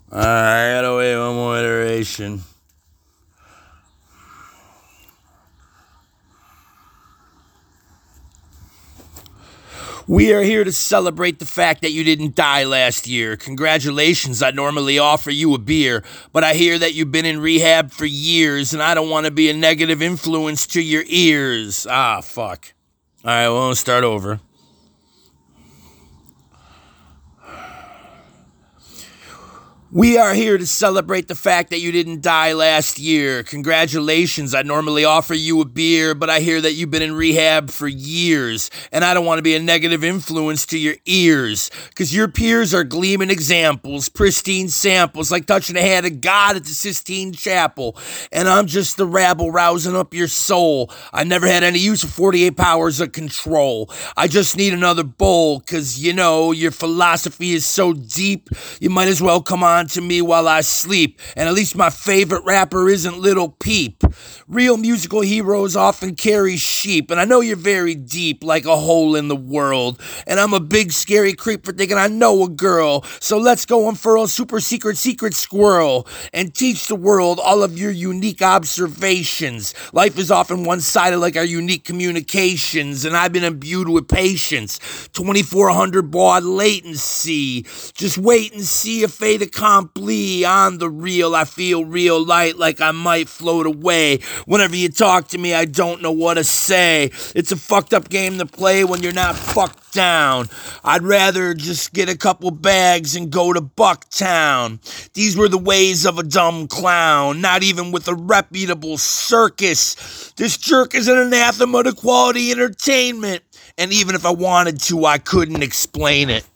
I gotta wait one more iteration. We are here to celebrate the fact that you didn't die last year. Congratulations, I normally offer you a beer, but I hear that you've been in rehab for years, and I don't want to be a negative influence to your ears. Ah, fuck. Alright, well, let's start over. We are here to celebrate the fact that you didn't die last year. Congratulations, I normally offer you a beer, but I hear that you've been in rehab for years, and I don't want to be a negative influence to your ears, because your peers are gleaming examples, pristine samples, like touching the hand of God at the Sistine Chapel, and I'm just the rabble rousing up your soul. I never had any use for 48 powers of control. I just need another bowl, because, you know, your philosophy is so deep, you might as well come on to me while I sleep, and at least my favorite rapper isn't Lil Peep. Real musical heroes often carry sheep, and I know you're very deep, like a hole in the world, and I'm a big scary creep for thinking I know a girl, so let's go unfurl a super secret squirrel, and teach the world all of your unique observations. Life is often one-sided like our unique communications, and I've been imbued with patience, 2400 baud latency, just wait and see a fait accompli. On the real, I feel real light, like I might float away. Whenever you talk to me, I don't know what to say. It's a fucked up game to play when you're not fucked down. I'd rather just get a couple bags and go to Bucktown. These were the ways of a dumb clown, not even with a reputable circus. This jerk is an anathema to quality entertainment, and even if I wanted to, I couldn't explain it.